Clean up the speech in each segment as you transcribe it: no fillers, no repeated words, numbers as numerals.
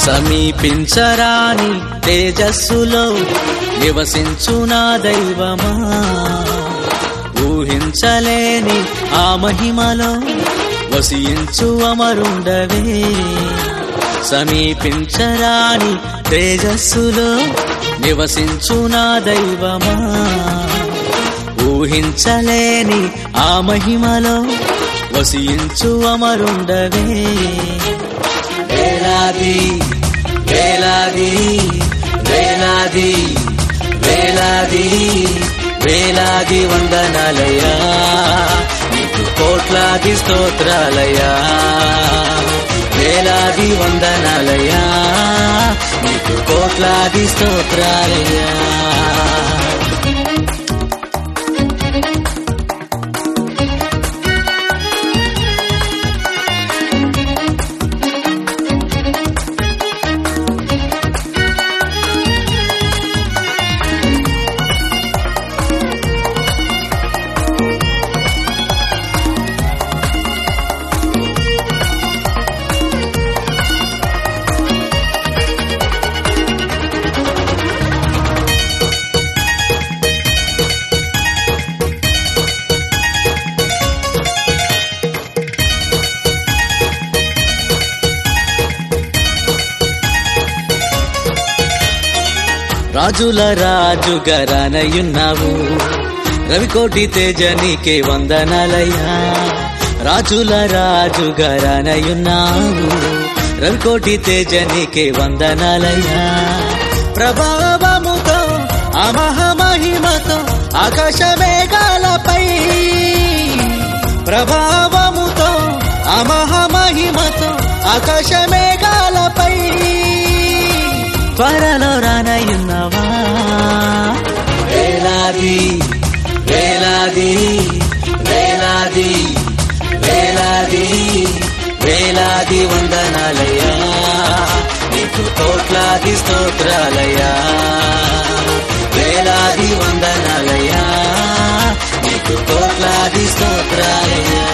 సమీపించరాని తేజస్సులో నివసించు నా దైవమా, ఊహించలేని ఆ మహిమలో వసించు అమరుండవే. సమీపించరాని తేజస్సులో నివసించు నా దైవమా, ఊహించలేని ఆ మహిమలో వసించు అమరుండవే. వేలాది వేలాది వేలాది వేలాది వేలాది వందనాలయ్యా, నీకు కోట్లాది స్తోత్రాలయ్యా. వేలాది వందనాలయ్యా, నీకు కోట్లాది స్తోత్రాలయ్యా. రాజుల రాజుగా రానయ్యున్నావు, రవికోటి తేజనీకే వందనాలయ్యా. రాజుల రాజుగా రానయ్యున్నావు, రవికోటి తేజనీకే వందనాలయ్యా. ప్రభావముతో అమహమహిమతో ఆకాశ మేఘాలపై, ప్రభావముతో అమహమహిమతో ఆకాశ మేఘాలపై త్వరలో రానయ్యున్నావా. వేలాది వేలాది వేలాది వేలాది వేలాది వందనాలయ్యా, నీకు కోట్లాది స్తోత్రాలయ్యా. వేలాది వందనాలయ్యా, నీకు కోట్లాది స్తోత్రాలయ్యా.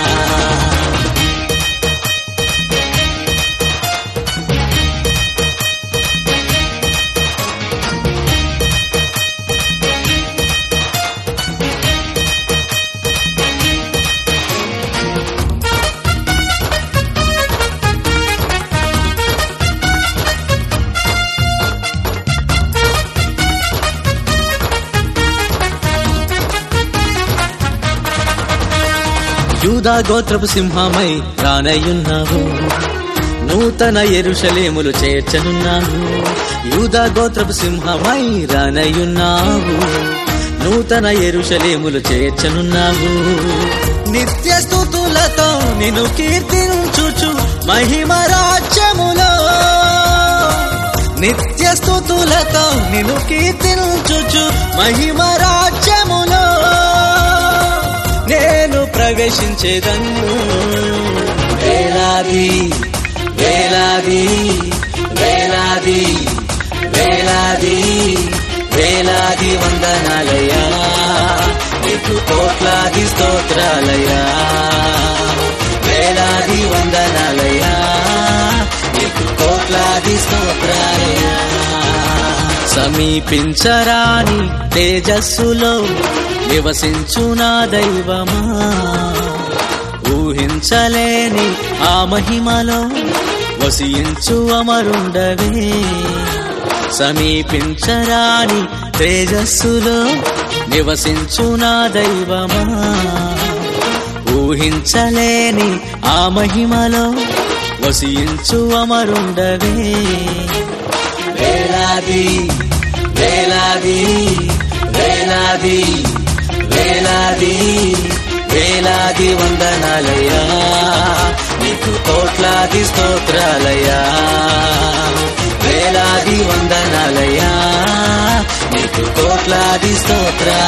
యూదా గోత్రపు సింహమై రానయ్యున్నావు, నూతన యెరూషలేములు చేర్చనున్నావు. యూదా గోత్రపు సింహమై రానయ్యున్నావు, నూతన యెరూషలేములు చేర్చనున్నావు. నిత్య స్తుతులతో నిన్ను కీర్తించుచు మహిమ రాజ్యములో, నిత్య స్తుతులతో నిన్ను కీర్తించుచు మహిమ రాజ్యములో నేను ప్రవేశించేదను. వేలాది వేలాది వేలాది వేలాది వేలాది వందనాలయ్యా, నీకు కోట్లాది స్తోత్రాలయ్యా. వేలాది వందనాలయ్యా, నీకు కోట్లాది స్తోత్రాలయ్యా. సమీపించరాని తేజస్సులో నివసించు నా దైవమా, ఊహించలేని ఆ మహిమలో వసించు అమరుండవే. సమీపించరాని తేజస్సులో నివసించు నా దైవమా, ఊహించలేని ఆ మహిమలో వసించు అమరుండవే. వేలాది వేలాది వేలాది వేలాది వేలాది వందనాలయ్యా, నీకు కోట్లాది స్తోత్రాలయ్యా. వేలాది వందనాలయ్యా, నీకు కోట్లాది స్తోత్రాలయ్యా.